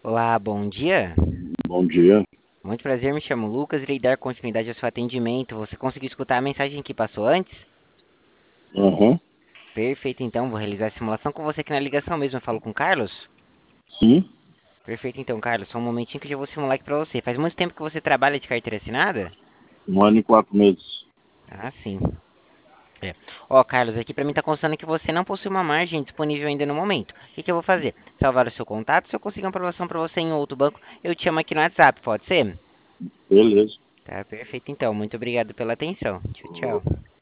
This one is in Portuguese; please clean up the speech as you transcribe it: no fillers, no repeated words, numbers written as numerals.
Olá, bom dia. Bom dia. Muito prazer, me chamo Lucas, irei dar continuidade ao seu atendimento. Você conseguiu escutar a mensagem que passou antes? Aham. Perfeito, então, vou realizar a simulação com você aqui na ligação mesmo. Eu falo com o Carlos? Sim, Perfeito, então, Carlos, só um momentinho que eu já vou simular aqui pra você. Faz muito tempo que você trabalha de carteira assinada? 1 ano e 4 meses. Ah, sim. É. Ó, Carlos, aqui pra mim tá constando que você não possui uma margem disponível ainda no momento. O que que eu vou fazer? Salvar o seu contato. Se eu conseguir uma aprovação pra você em outro banco, eu te chamo aqui no WhatsApp, pode ser? Beleza. Tá, perfeito, então. Muito obrigado pela atenção. Tchau, tchau.